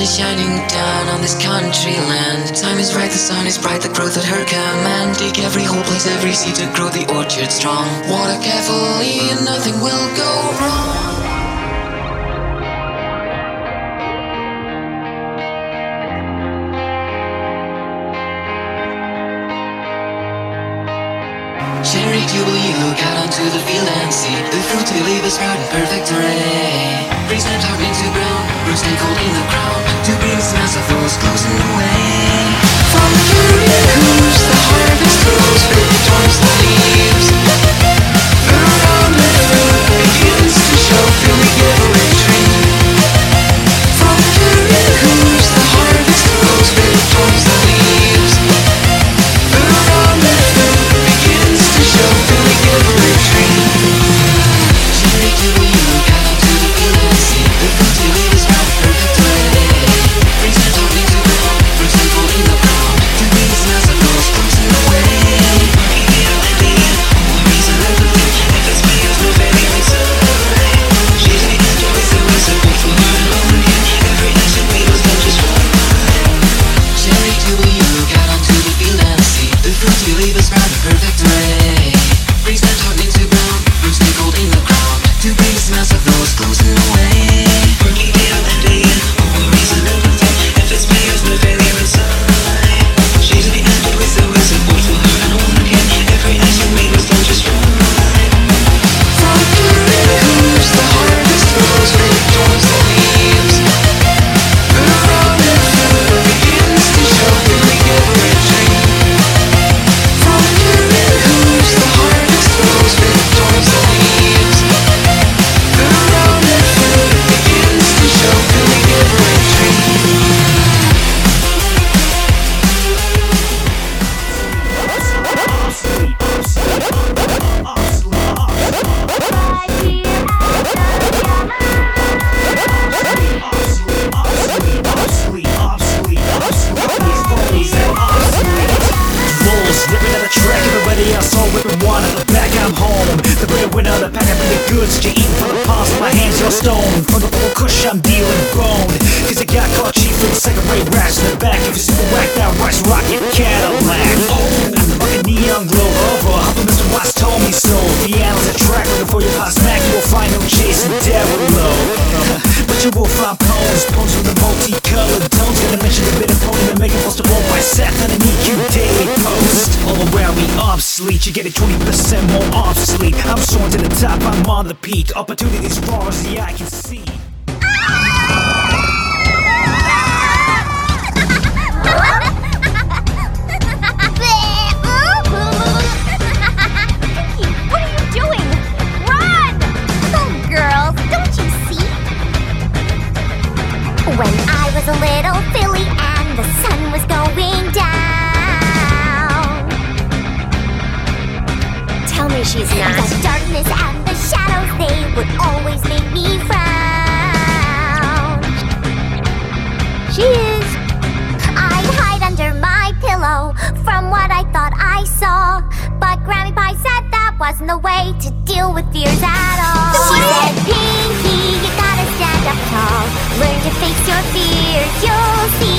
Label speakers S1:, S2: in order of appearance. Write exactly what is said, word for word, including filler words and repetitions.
S1: is shining down on this country land. Time is right, the sun is bright, the growth at her command. Dig every hole, place every seed to grow the orchard strong. Water carefully and nothing will go wrong. Cherry Jubilee, you look out onto the field and see the fruit to leave a sprout in perfect array. Breeze and talk into brown, roots take hold in the crown to bring the smells of those closing away. From the roots, the harvest grows, victorious the leaves. Around the fruit begins to show, filling every tree. From the roots, the harvest grows, victorious the leaves. Around the fruit begins to show, filling every tree. Cherry Jubilee, you look out onto the field and see the fruit to leave is round, perfect array. Brings and talking to brown, roots take hold in the ground to bring the smells of those closing away. Cherry Jubilee, you look out onto the field and see the fruit to leave is round, perfect array. Brings and talking to brown, roots take hold in the ground to bring the smells of those closing away. Working day out and day in, always a little thing. If it's players, no failure inside. She's the end with the wizard, both for her and all again. Every action made was done just right. From the roots, the harvest grows, victorious the leaves. Around the fruit begins to show, filling every tree. From the roots, the harvest grows, victorious the leaves. Around the fruit begins to show, filling every tree.
S2: Ripping at the track, everybody else all ripping one at the back. I'm home, the breadwinner, the pack, I bring the goods that you eat from the palms of my hands, you're stone. From the full kush, I'm dealing bone. Cause I got caught cheap with the second rate rats in the back. If you're super whacked out, rice rocket Cadillac. Oh, like a neon glow over. Hopper Mister Watts told me so. The animals at track, looking for your hot smack, you will find no chasing devil low. But you will find poems, poems with the multicolored tones. Gonna mention the bit of pony and make it post a one by Seth on an E Q daily post. All around me obsolete, you get it twenty percent more obsolete. I'm soaring to the top, I'm on the peak. Opportunities far as the eye can see.
S3: What are you doing? Run! Oh, girls, don't you see? When I was a little filly and the sun was going down.
S4: Tell me she's not.
S3: The darkness and the shadows, they would always make me frown.
S4: She is.
S3: I'd hide under my pillow from what I thought I saw. But Grammy Pie said that wasn't the way to deal with fears at all. She said, Pinky, you gotta stand up tall. Learn to face your fears, you'll see